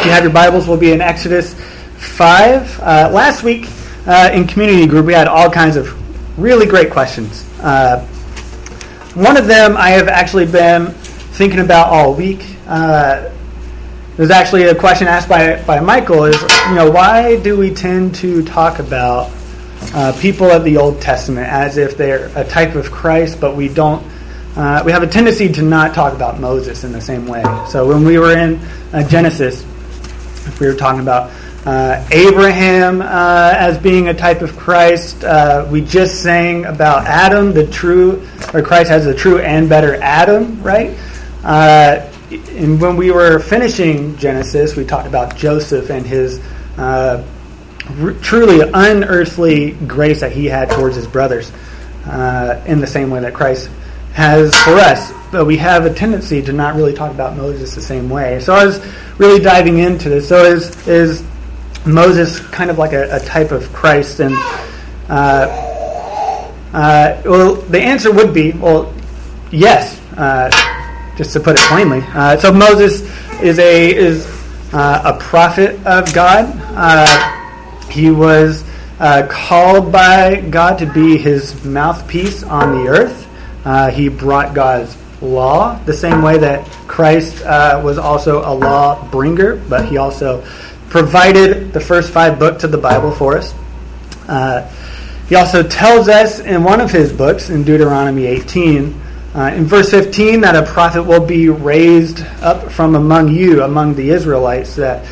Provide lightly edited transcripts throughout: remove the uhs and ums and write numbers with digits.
If you have your Bibles, we'll be in Exodus 5. Last week in community group, we had all kinds of really great questions. One of them I have actually been thinking about all week. There's actually a question asked by Michael is, why do we tend to talk about people of the Old Testament as if they're a type of Christ, but we don't. We have a tendency to not talk about Moses in the same way. So when we were in Genesis, if we were talking about Abraham as being a type of Christ, we just sang about Adam, Christ as the true and better Adam, right? And when we were finishing Genesis, we talked about Joseph and his truly unearthly grace that he had towards his brothers in the same way that Christ has for us. But we have a tendency to not really talk about Moses the same way. So I was really diving into this. So is Moses kind of like a type of Christ? And well, the answer would be, yes, just to put it plainly. So Moses is a prophet of God. He was called by God to be his mouthpiece on the earth. He brought God's law the same way that Christ was also a law bringer, but he also provided the first 5 books of the Bible for us. He also tells us in one of his books, in Deuteronomy 18, in verse 15, that a prophet will be raised up from among you, among the Israelites, that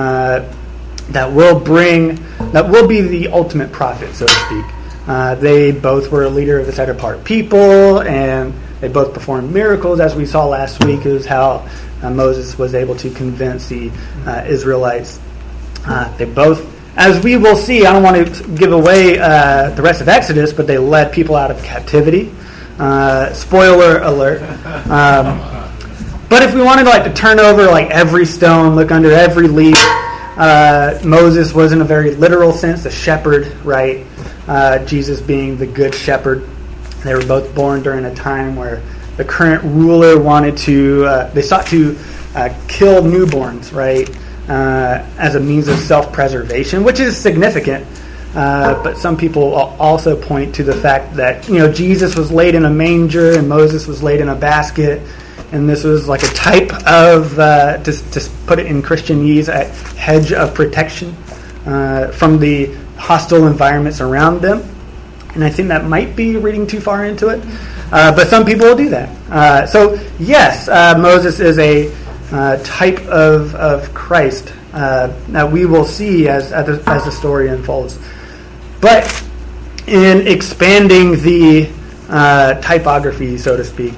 will be the ultimate prophet, so to speak. They both were a leader of the set-apart people, and they both performed miracles, as we saw last week. It was how Moses was able to convince the Israelites. They both, as we will see, I don't want to give away the rest of Exodus, but they led people out of captivity. Spoiler alert. But if we wanted to turn over every stone, look under every leaf, Moses was in a very literal sense a shepherd, right? Jesus being the good shepherd. They were both born during a time where the current ruler they sought to kill newborns, right, as a means of self-preservation, which is significant. But some people also point to the fact that, Jesus was laid in a manger and Moses was laid in a basket. And this was like a type of, to put it in Christianese, a hedge of protection from the hostile environments around them. And I think that might be reading too far into it. But some people will do that. So yes, Moses is a type of Christ that we will see as the story unfolds. But in expanding the typography, so to speak,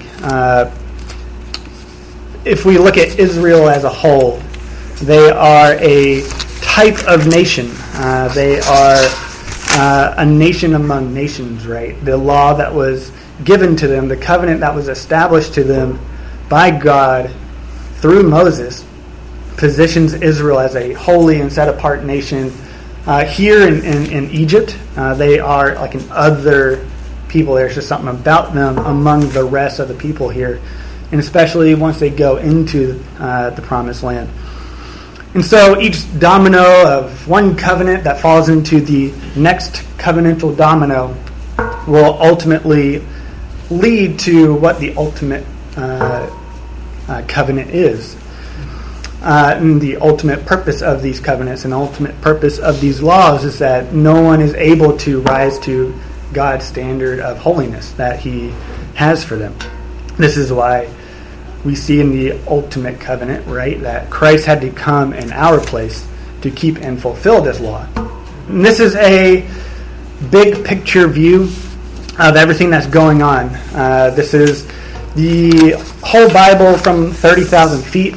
if we look at Israel as a whole, they are a type of nation. They are a nation among nations, right? The law that was given to them, the covenant that was established to them by God through Moses, positions Israel as a holy and set-apart nation. Here in Egypt, they are like an other people. There's just something about them among the rest of the people here, and especially once they go into the Promised Land. And so each domino of one covenant that falls into the next covenantal domino will ultimately lead to what the ultimate covenant is. And the ultimate purpose of these covenants and the ultimate purpose of these laws is that no one is able to rise to God's standard of holiness that he has for them. This is why we see in the ultimate covenant, right, that Christ had to come in our place to keep and fulfill this law. And this is a big picture view of everything that's going on. This is the whole Bible from 30,000 feet.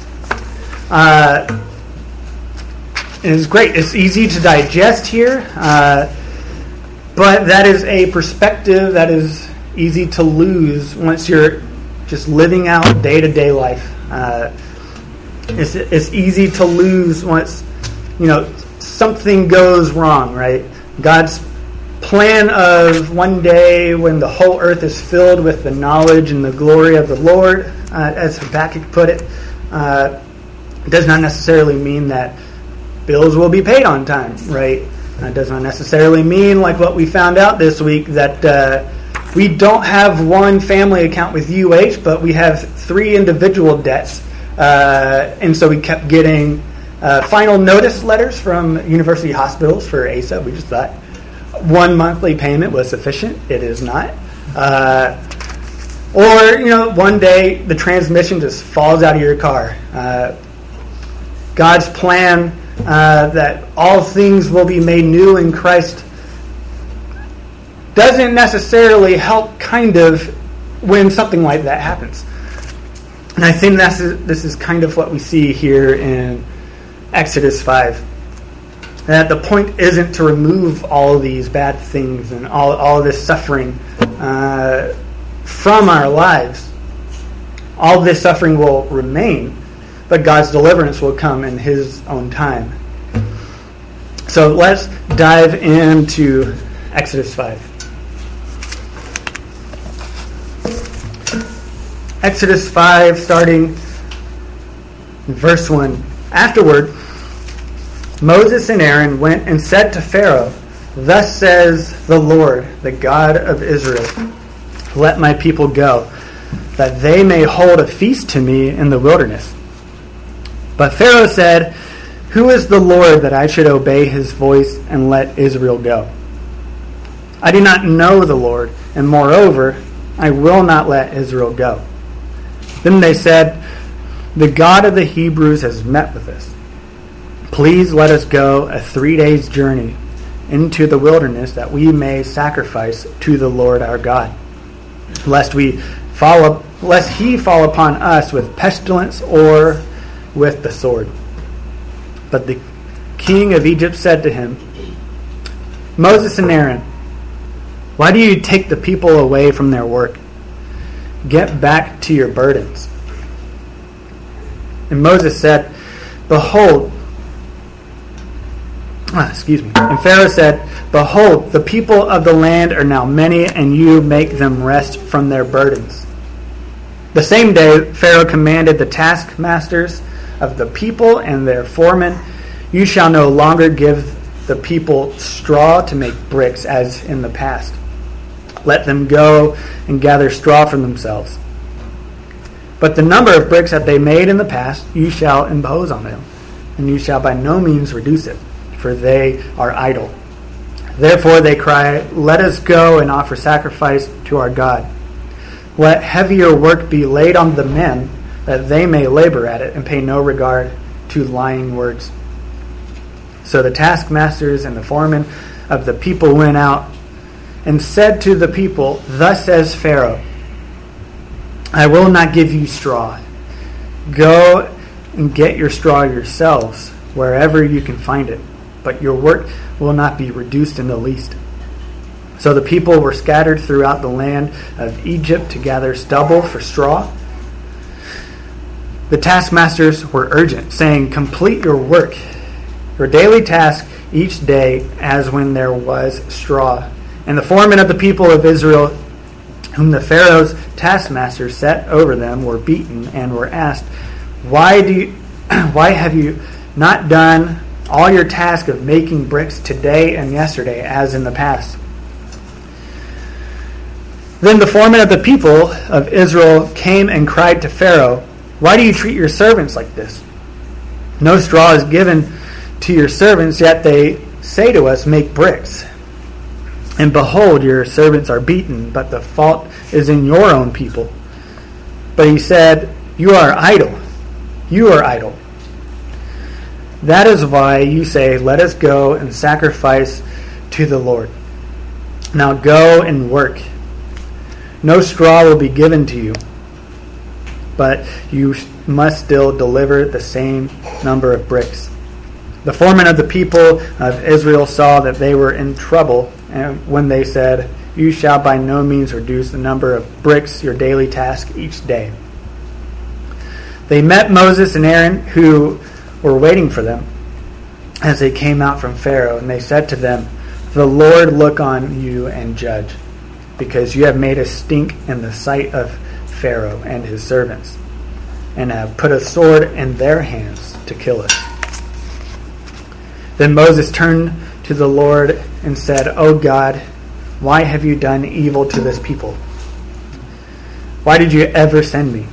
It's great. It's easy to digest here, but that is a perspective that is easy to lose once you're just living out day-to-day life. It's easy to lose once something goes wrong, right? God's plan of one day when the whole earth is filled with the knowledge and the glory of the Lord, as Habakkuk put it, It does not necessarily mean that bills will be paid on time, right? It does not necessarily mean, like what we found out this week, that we don't have one family account with UH, but we have 3 individual debts. And so we kept getting final notice letters from university hospitals for ASA. We just thought 1 monthly payment was sufficient. It is not. Or, one day the transmission just falls out of your car. God's plan that all things will be made new in Christ doesn't necessarily help kind of when something like that happens. And I think this is kind of what we see here in Exodus 5. That the point isn't to remove all these bad things and all this suffering from our lives. All this suffering will remain, but God's deliverance will come in His own time. So let's dive into Exodus 5. Exodus 5, starting in verse 1. Afterward, Moses and Aaron went and said to Pharaoh, "Thus says the Lord, the God of Israel, let my people go, that they may hold a feast to me in the wilderness." But Pharaoh said, "Who is the Lord that I should obey His voice and let Israel go? I do not know the Lord, and moreover, I will not let Israel go." Then they said, "The God of the Hebrews has met with us. Please let us go a 3 days' journey into the wilderness, that we may sacrifice to the Lord our God, lest He fall upon us with pestilence or with the sword." But the king of Egypt said to him, "Moses and Aaron, why do you take the people away from their work? Get back to your burdens." And Moses said, "Behold," And Pharaoh said, "Behold, the people of the land are now many, and you make them rest from their burdens." The same day Pharaoh commanded the taskmasters of the people and their foremen, "You shall no longer give the people straw to make bricks as in the past. Let them go and gather straw for themselves. But the number of bricks that they made in the past you shall impose on them, and you shall by no means reduce it, for they are idle." Therefore they cry, "Let us go and offer sacrifice to our God. Let heavier work be laid on the men, that they may labor at it and pay no regard to lying words." So the taskmasters and the foremen of the people went out and said to the people, "Thus says Pharaoh, I will not give you straw. Go and get your straw yourselves, wherever you can find it, but your work will not be reduced in the least." So the people were scattered throughout the land of Egypt to gather stubble for straw. The taskmasters were urgent, saying, "Complete your work, your daily task each day, as when there was straw." And the foremen of the people of Israel, whom the Pharaoh's taskmasters set over them, were beaten and were asked, Why have you not done all your task of making bricks today and yesterday, as in the past?" Then the foreman of the people of Israel came and cried to Pharaoh, "Why do you treat your servants like this? No straw is given to your servants, yet they say to us, 'Make bricks.' And behold, your servants are beaten, but the fault is in your own people." But he said, "You are idle. You are idle. That is why you say, 'Let us go and sacrifice to the Lord.' Now go and work. No straw will be given to you, but you must still deliver the same number of bricks." The foreman of the people of Israel saw that they were in trouble, and when they said, "You shall by no means reduce the number of bricks, your daily task each day," they met Moses and Aaron, who were waiting for them, as they came out from Pharaoh, and they said to them, "The Lord look on you and judge, because you have made a stink in the sight of Pharaoh and his servants, and have put a sword in their hands to kill us." Then Moses turned to the Lord and said, "O God, why have you done evil to this people? Why did you ever send me?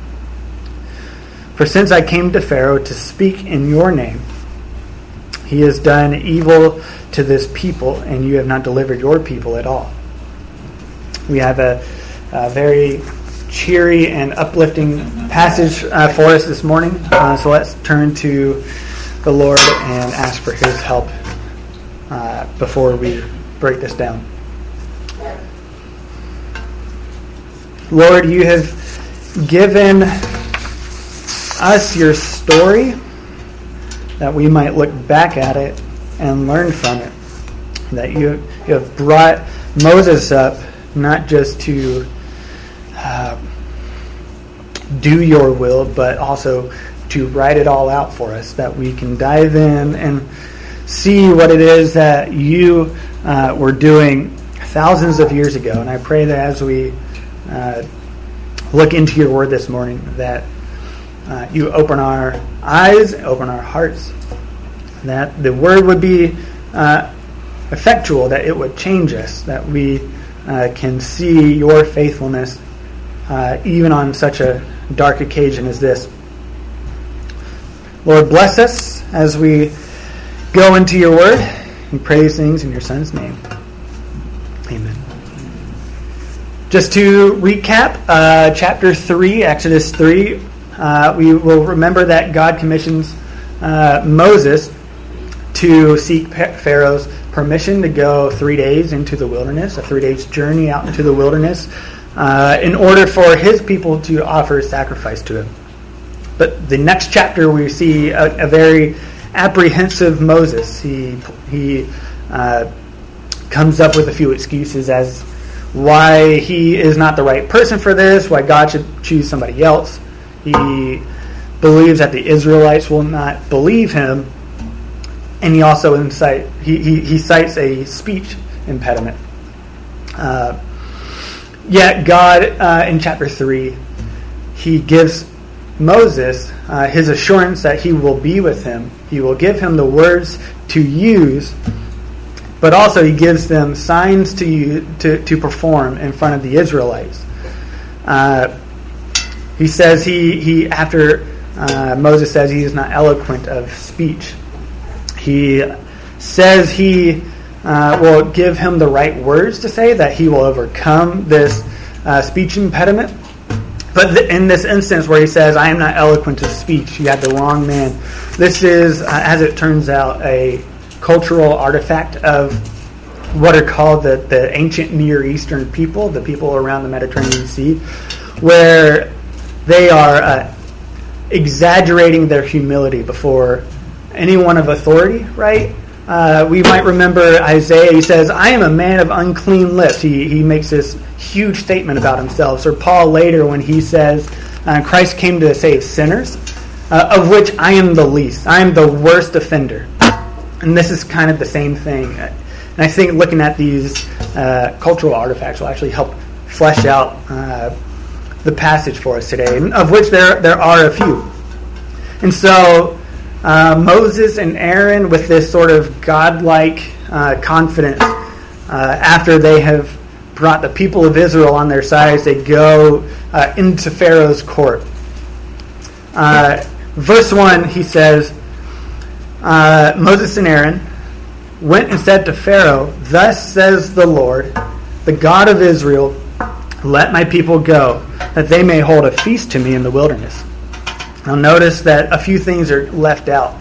For since I came to Pharaoh to speak in your name, he has done evil to this people, and you have not delivered your people at all." We have a very cheery and uplifting passage for us this morning. So let's turn to the Lord and ask for his help before we break this down. Lord, you have given us your story that we might look back at it and learn from it. That you have brought Moses up not just to do your will, but also to write it all out for us, that we can dive in and see what it is that you were doing thousands of years ago. And I pray that as we look into your word this morning, that you open our eyes, open our hearts, that the word would be effectual, that it would change us, that we can see your faithfulness even on such a dark occasion as this. Lord, bless us as we go into your word. We pray these things in your Son's name. Amen. Just to recap, chapter 3, Exodus 3, we will remember that God commissions Moses to seek Pharaoh's permission to go 3 days into the wilderness, a 3 days journey out into the wilderness, in order for his people to offer sacrifice to him. But the next chapter we see a very apprehensive Moses. He comes up with a few excuses as why he is not the right person for this, why God should choose somebody else. He believes that the Israelites will not believe him, and he also he cites a speech impediment. Yet God, in chapter 3, he gives Moses his assurance that he will be with him. He will give him the words to use, but also he gives them signs to perform in front of the Israelites. He says after Moses says he is not eloquent of speech, he says he will give him the right words to say, that he will overcome this speech impediment. But in this instance where he says, "I am not eloquent of speech," you have the wrong man. This is, as it turns out, a cultural artifact of what are called the ancient Near Eastern people, the people around the Mediterranean Sea, where they are exaggerating their humility before anyone of authority, right? We might remember Isaiah. He says, "I am a man of unclean lips." He makes this huge statement about himself. Or Paul later when he says, "Christ came to save sinners, of which I am the least. I am the worst offender." And this is kind of the same thing. And I think looking at these cultural artifacts will actually help flesh out the passage for us today, of which there are a few. And so Moses and Aaron, with this sort of godlike confidence, after they have brought the people of Israel on their sides, they go into Pharaoh's court. Verse 1, he says, Moses and Aaron went and said to Pharaoh, "Thus says the Lord, the God of Israel, let my people go, that they may hold a feast to me in the wilderness." Now notice that a few things are left out.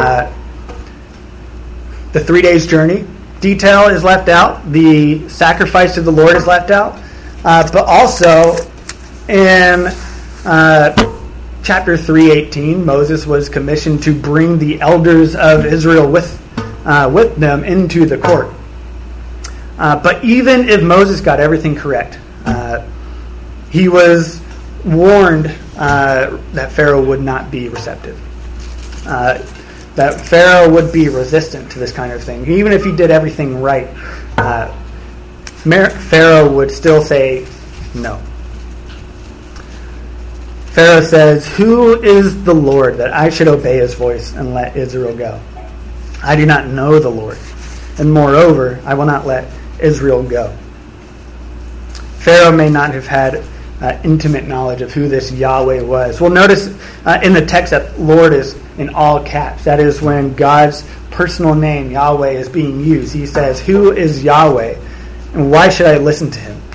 The 3 days journey detail is left out. The sacrifice to the Lord is left out. But also in chapter 3:18, Moses was commissioned to bring the elders of Israel with them into the court. But even if Moses got everything correct, he was warned that Pharaoh would not be receptive. That Pharaoh would be resistant to this kind of thing. Even if he did everything right, Pharaoh would still say no. Pharaoh says, "Who is the Lord that I should obey his voice and let Israel go? I do not know the Lord, and moreover, I will not let Israel go." Pharaoh may not have had intimate knowledge of who this Yahweh was. We'll notice in the text that Lord is in all caps. That is when God's personal name, Yahweh, is being used. He says, "Who is Yahweh, and why should I listen to him?"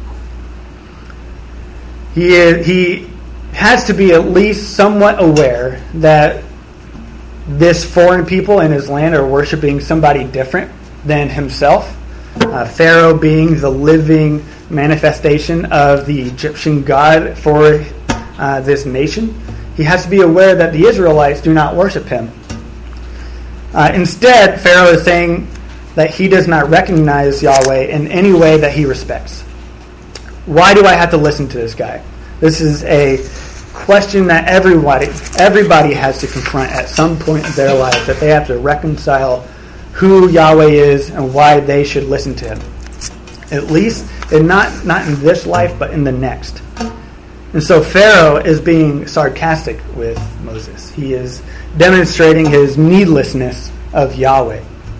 He has to be at least somewhat aware that this foreign people in his land are worshiping somebody different than himself. Pharaoh being the living manifestation of the Egyptian god for this nation. He has to be aware that the Israelites do not worship him. Instead, Pharaoh is saying that he does not recognize Yahweh in any way that he respects. Why do I have to listen to this guy? This is a question that everybody has to confront at some point in their life, that they have to reconcile who Yahweh is and why they should listen to him. At least, and not in this life, but in the next. And so Pharaoh is being sarcastic with Moses. He is demonstrating his needlessness of Yahweh.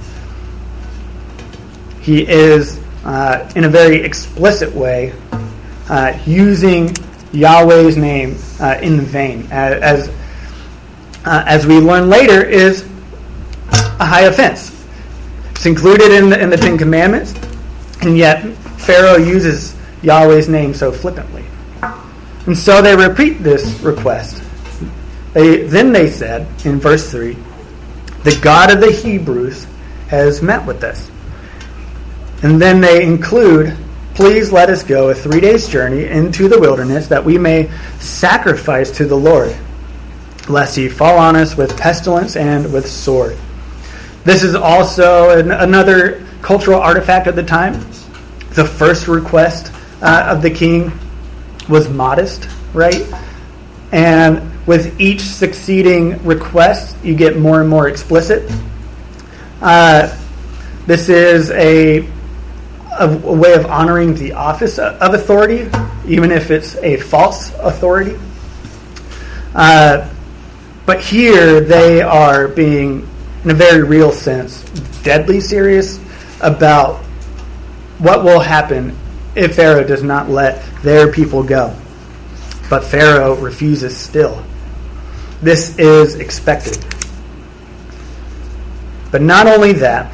He is, in a very explicit way, using Yahweh's name in vain, as we learn later, is a high offense. It's included in the Ten Commandments, and yet Pharaoh uses Yahweh's name so flippantly. And so they repeat this request. Then they said, in verse 3, "The God of the Hebrews has met with us." And then they include, "Please let us go a 3 days' journey into the wilderness, that we may sacrifice to the Lord, lest he fall on us with pestilence and with sword." This is also another cultural artifact of the time. The first request of the king was modest, right? And with each succeeding request, you get more and more explicit. This is a way of honoring the office of authority, even if it's a false authority. But here they are being, in a very real sense, deadly serious about what will happen if Pharaoh does not let their people go. But Pharaoh refuses still. This is expected. But not only that,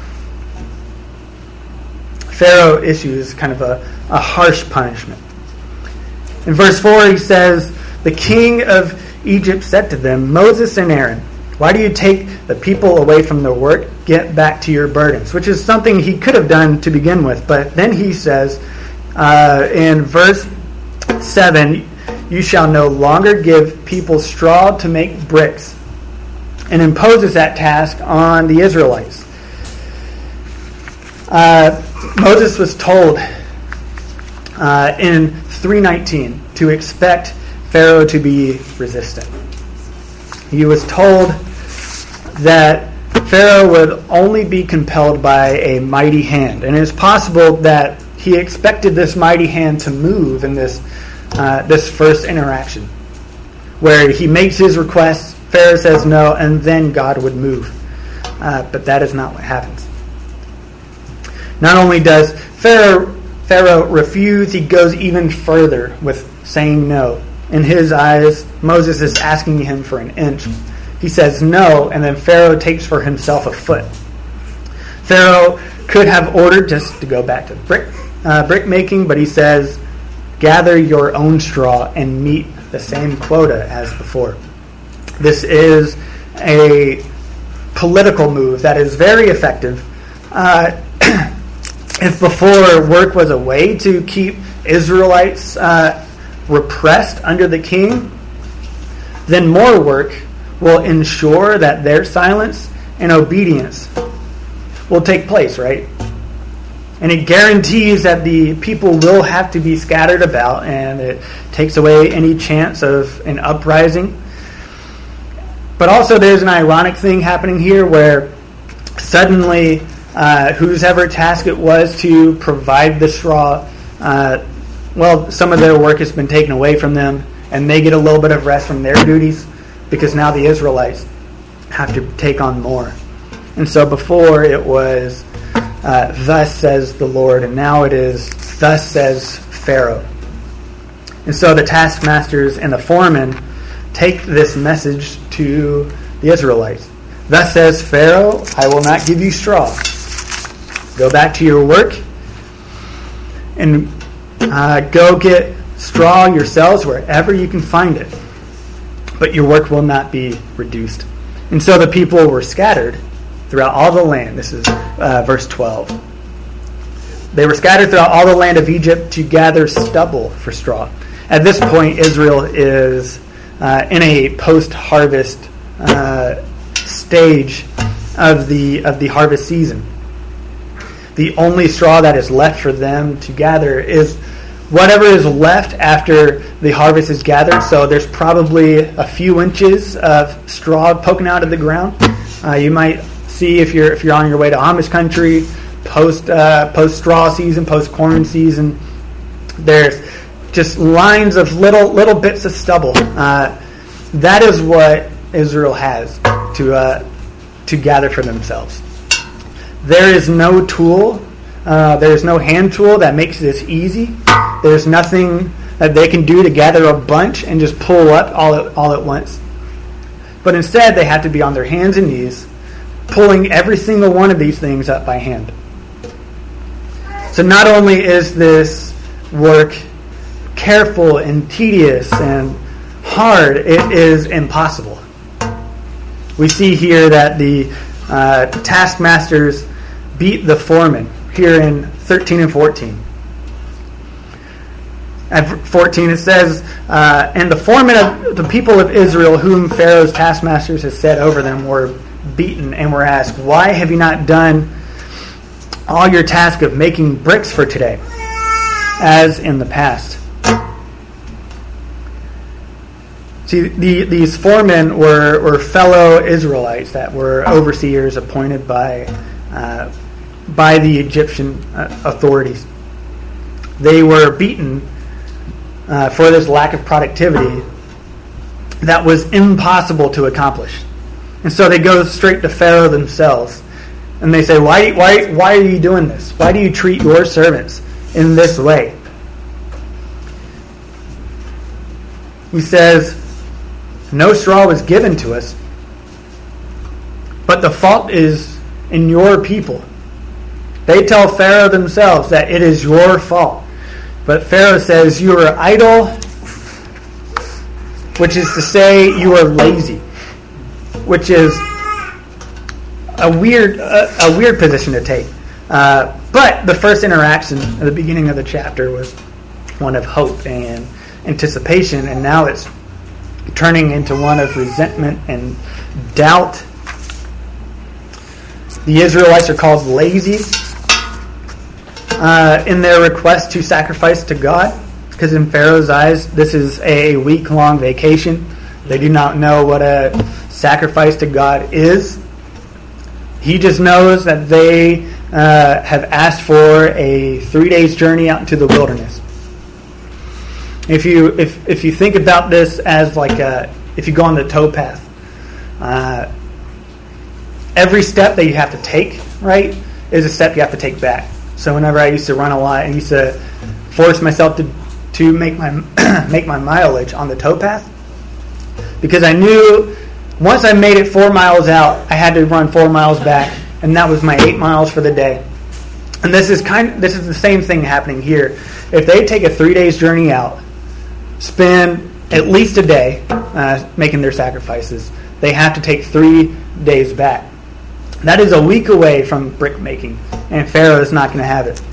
Pharaoh issues kind of a harsh punishment. In verse 4 he says, "The king of Egypt said to them, 'Moses and Aaron, why do you take the people away from their work? Get back to your burdens,'" which is something he could have done to begin with. But then he says in verse 7, "You shall no longer give people straw to make bricks," and imposes that task on the Israelites. Moses was told in 3:19 to expect Pharaoh to be resistant. He was told that Pharaoh would only be compelled by a mighty hand. And it is possible that he expected this mighty hand to move in this first interaction, where he makes his request, Pharaoh says no, and then God would move. But that is not what happens. Not only does Pharaoh refuse, he goes even further with saying no. In his eyes, Moses is asking him for an inch. He says no, and then Pharaoh takes for himself a foot. Pharaoh could have ordered just to go back to brick making, but he says, "Gather your own straw and meet the same quota as before." This is a political move that is very effective. If before work was a way to keep Israelites repressed under the king, then more work will ensure that their silence and obedience will take place, right? And it guarantees that the people will have to be scattered about, and it takes away any chance of an uprising. But also there's an ironic thing happening here where suddenly whosever task it was to provide the straw, some of their work has been taken away from them, and they get a little bit of rest from their duties because now the Israelites have to take on more. And so before it was, thus says the Lord, and now it is, thus says Pharaoh. And so the taskmasters and the foremen take this message to the Israelites. Thus says Pharaoh, I will not give you straw. Go back to your work and go get straw yourselves wherever you can find it. But your work will not be reduced. And so the people were scattered throughout all the land. This is verse 12. They were scattered throughout all the land of Egypt to gather stubble for straw. At this point, Israel is in a post-harvest stage of the harvest season. The only straw that is left for them to gather is whatever is left after the harvest is gathered. So there's probably a few inches of straw poking out of the ground. You might see if you're on your way to Amish country, post straw season, post corn season. There's just lines of little bits of stubble. That is what Israel has to gather for themselves. There is no tool. There is no hand tool that makes this easy. There's nothing that they can do to gather a bunch and just pull up all at once. But instead, they have to be on their hands and knees, pulling every single one of these things up by hand. So not only is this work careful and tedious and hard, it is impossible. We see here that the taskmasters beat the foreman here in 13 and 14. At 14 it says, and the foremen of the people of Israel whom Pharaoh's taskmasters had set over them were beaten and were asked, why have you not done all your task of making bricks for today, as in the past? See, these foremen were fellow Israelites that were overseers appointed by the Egyptian authorities. They were beaten for this lack of productivity that was impossible to accomplish. And so they go straight to Pharaoh themselves. And they say, why are you doing this? Why do you treat your servants in this way? He says, no straw was given to us, but the fault is in your people. They tell Pharaoh themselves that it is your fault. But Pharaoh says, you are idle, which is to say you are lazy, which is a weird position to take. But the first interaction at the beginning of the chapter was one of hope and anticipation, and now it's turning into one of resentment and doubt. The Israelites are called lazy in their request to sacrifice to God, because in Pharaoh's eyes, this is a week-long vacation. They do not know what a sacrifice to God is. He just knows that they have asked for a 3 days journey out into the wilderness. If you think about this as like if you go on the towpath, every step that you have to take, right, is a step you have to take back. So whenever I used to run a lot, I used to force myself to make my make my mileage on the towpath, because I knew once I made it 4 miles out, I had to run 4 miles back, and that was my 8 miles for the day. And this is the same thing happening here. If they take a 3 days journey out, spend at least a day making their sacrifices, they have to take 3 days back. That is a week away from brick making, and Pharaoh is not going to have it.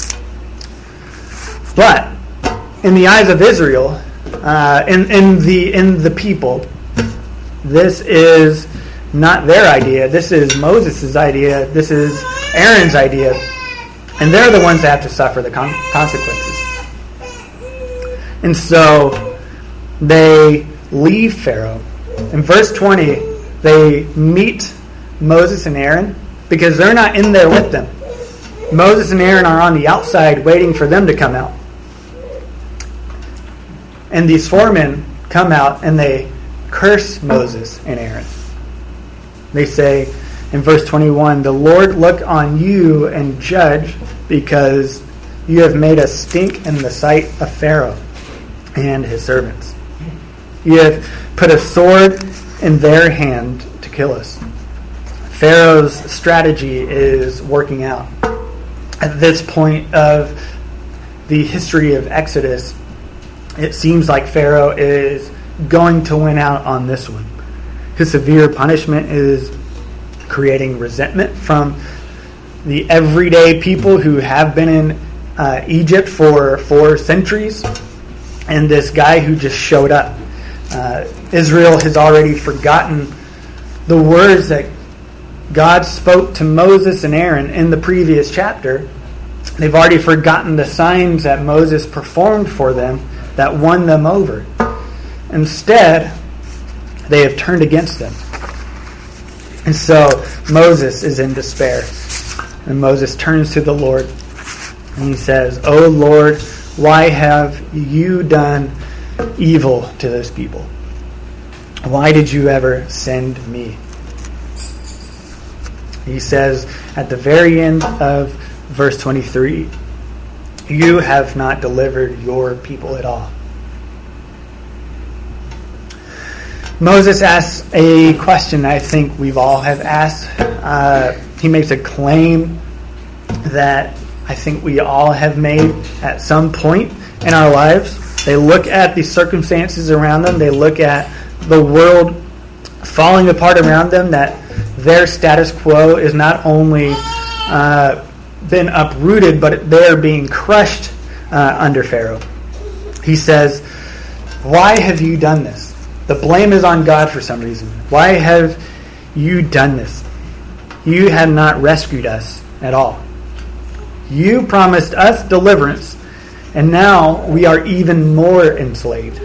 But in the eyes of Israel, in the people, this is not their idea. This is Moses' idea. This is Aaron's idea, and they're the ones that have to suffer the consequences. And so they leave Pharaoh. In verse 20, they meet Moses and Aaron because they're not in there with them. Moses and Aaron are on the outside waiting for them to come out. And these foremen come out and they curse Moses and Aaron. They say in verse 21, "The Lord look on you and judge, because you have made us stink in the sight of Pharaoh and his servants. You have put a sword in their hand to kill us." Pharaoh's strategy is working out. At this point of the history of Exodus, it seems like Pharaoh is going to win out on this one. His severe punishment is creating resentment from the everyday people who have been in Egypt for 4 centuries, and this guy who just showed up. Israel has already forgotten the words that God spoke to Moses and Aaron in the previous chapter. They've already forgotten the signs that Moses performed for them that won them over. Instead, they have turned against them. And so Moses is in despair. And Moses turns to the Lord and he says, "O Lord, why have you done evil to this people? Why did you ever send me?" He says at the very end of verse 23, "You have not delivered your people at all." Moses asks a question I think we've all have asked. He makes a claim that I think we all have made at some point in our lives. They look at the circumstances around them. They look at the world falling apart around them, that their status quo is not only been uprooted, but they're being crushed under Pharaoh. He says, "Why have you done this?" The blame is on God for some reason. "Why have you done this? You have not rescued us at all. You promised us deliverance, and now we are even more enslaved."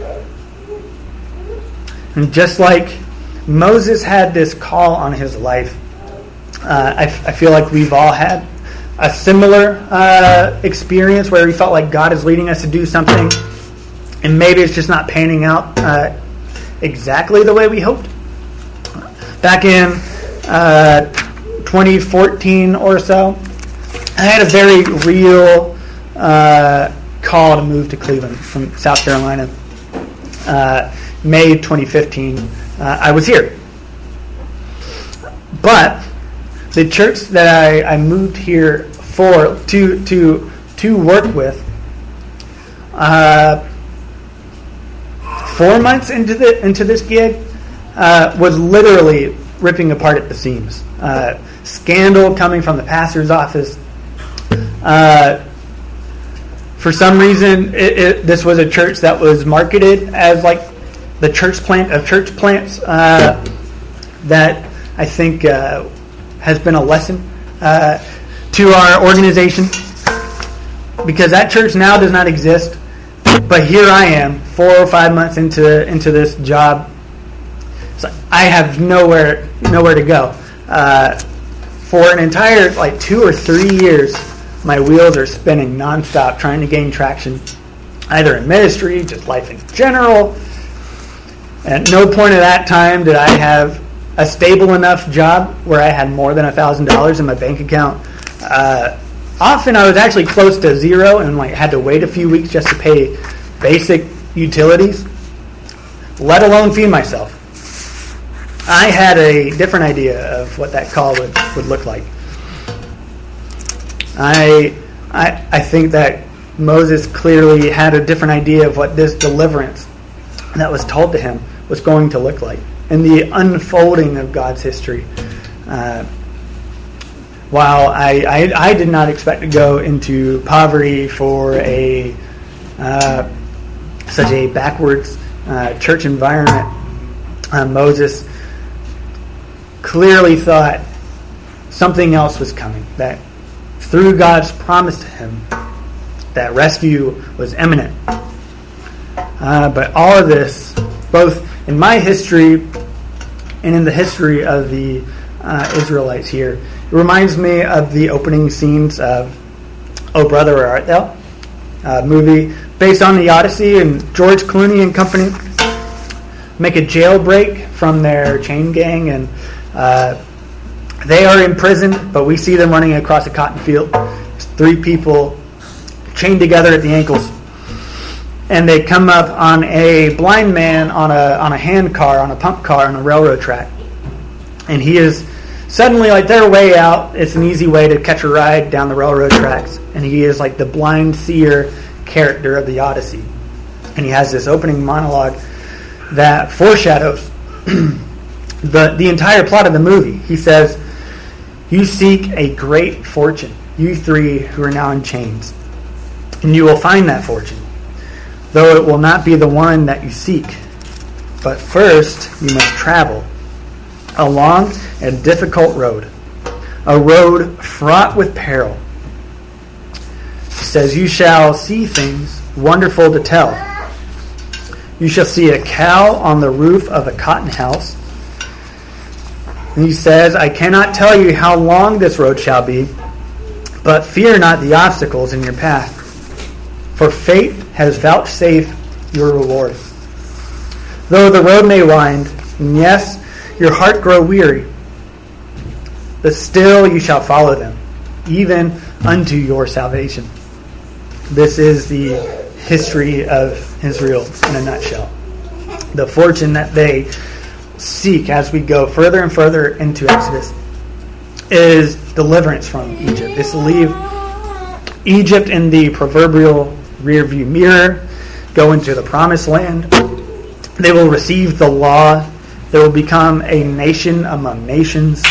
And just like Moses had this call on his life, I feel like we've all had a similar experience where we felt like God is leading us to do something, and maybe it's just not panning out exactly the way we hoped. Back in 2014 or so, I had a very real call to move to Cleveland from South Carolina. May 2015, I was here. But the church that I moved here for to work with, 4 months into this gig, was literally ripping apart at the seams. Scandal coming from the pastor's office. For some reason, this was a church that was marketed as like the church plant of church plants. That I think has been a lesson to our organization, because that church now does not exist. But here I am, 4 or 5 months into this job. So I have nowhere to go. For an entire 2 or 3 years, my wheels are spinning nonstop, trying to gain traction, either in ministry, just life in general. At no point at that time did I have a stable enough job where I had more than $1,000 in my bank account. Often I was actually close to zero and had to wait a few weeks just to pay basic utilities, let alone feed myself. I had a different idea of what that call would look like. I think that Moses clearly had a different idea of what this deliverance that was told to him was going to look like in the unfolding of God's history. While I did not expect to go into poverty for such a backwards church environment, Moses clearly thought something else was coming, that through God's promise to him, that rescue was imminent. But all of this, both in my history and in the history of the Israelites here, it reminds me of the opening scenes of Oh Brother, Where Art Thou? Movie based on the Odyssey and George Clooney and company. make a jailbreak from their chain gang, and they are imprisoned, but we see them running across a cotton field. It's 3 people chained together at the ankles. And they come up on a blind man on a hand car, on a pump car, on a railroad track. And he is suddenly, like, their way out. It's an easy way to catch a ride down the railroad tracks. And he is like the blind seer character of the Odyssey. And he has this opening monologue that foreshadows the entire plot of the movie. He says, "You seek a great fortune, you 3 who are now in chains. And you will find that fortune, though it will not be the one that you seek. But first you must travel along a difficult road, a road fraught with peril." He says, "You shall see things wonderful to tell. You shall see a cow on the roof of a cotton house." And he says, "I cannot tell you how long this road shall be, but fear not the obstacles in your path. For fate has vouchsafed your reward. Though the road may wind, and yes, your heart grow weary, but still you shall follow them, even unto your salvation." This is the history of Israel in a nutshell. The fortune that they seek as we go further and further into Exodus is deliverance from Egypt. It's to leave Egypt in the proverbial rearview mirror, go into the promised land. They will receive the law. They will become a nation among nations.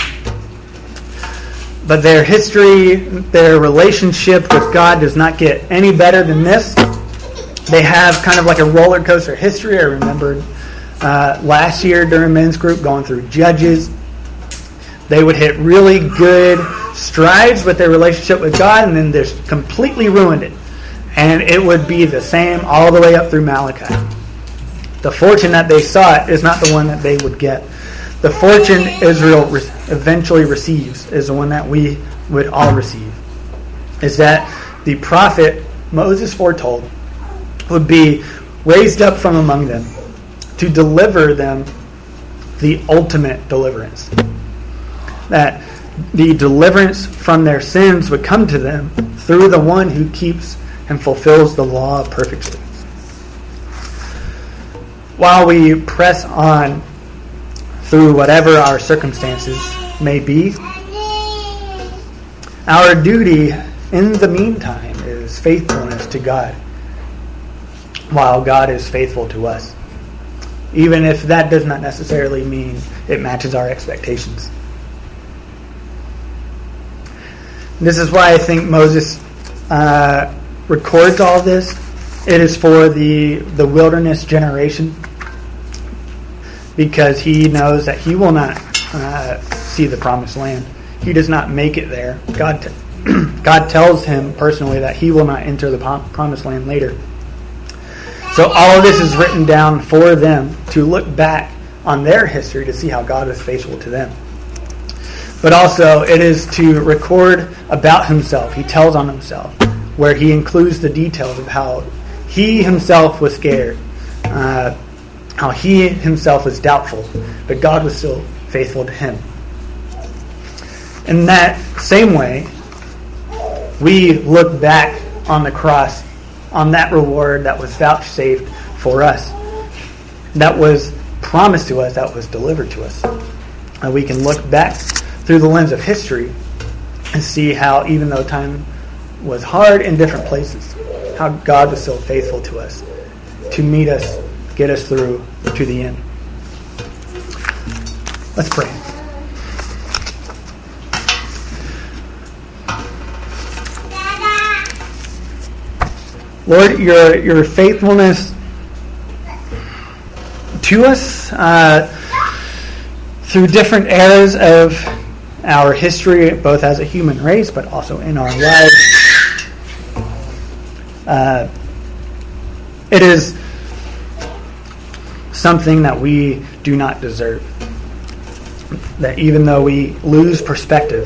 But their history, their relationship with God does not get any better than this. They have kind of like a roller coaster history. I remembered last year during men's group going through Judges. They would hit really good strides with their relationship with God, and then they're completely ruined it. And it would be the same all the way up through Malachi. The fortune that they sought is not the one that they would get. The fortune Israel eventually receives is the one that we would all receive. Is that the prophet Moses foretold would be raised up from among them to deliver them the ultimate deliverance. That the deliverance from their sins would come to them through the one who keeps and fulfills the law perfectly. While we press on through whatever our circumstances may be, our duty in the meantime is faithfulness to God, while God is faithful to us, even if that does not necessarily mean it matches our expectations. This is why I think Moses records all this. It is for the wilderness generation, because he knows that he will not see the promised land. He does not make it there. God tells him personally that he will not enter the promised land later. So all of this is written down for them to look back on their history to see how God is faithful to them. But also it is to record about himself. He tells on himself, where he includes the details of how he himself was scared, how he himself was doubtful, but God was still faithful to him. In that same way, we look back on the cross, on that reward that was vouchsafed for us, that was promised to us, that was delivered to us. And we can look back through the lens of history and see how, even though time was hard in different places, how God was still faithful to us, to meet us, get us through to the end. Let's pray. Lord, your faithfulness to us through different eras of our history, both as a human race, but also in our lives. It is something that we do not deserve. That even though we lose perspective,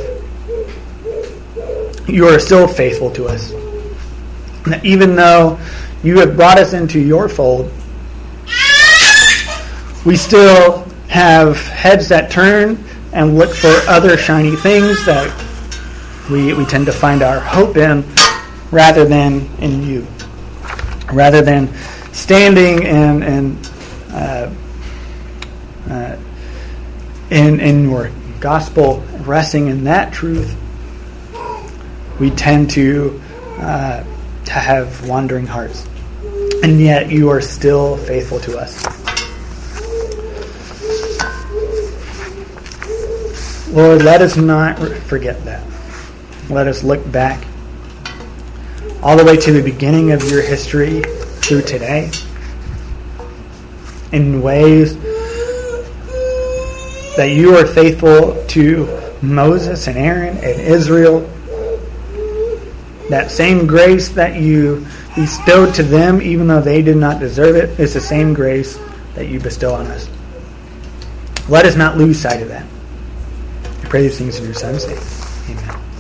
you are still faithful to us. That even though you have brought us into your fold, We still have heads that turn and look for other shiny things that we tend to find our hope in rather than in you. Rather than standing in your gospel, resting in that truth, we tend to have wandering hearts. And yet you are still faithful to us. Lord, let us not forget that. Let us look back all the way to the beginning of your history through today in ways that you are faithful to Moses and Aaron and Israel. That same grace that you bestowed to them, even though they did not deserve it, is the same grace that you bestow on us. Let us not lose sight of that. I pray these things in your Son's name. Amen.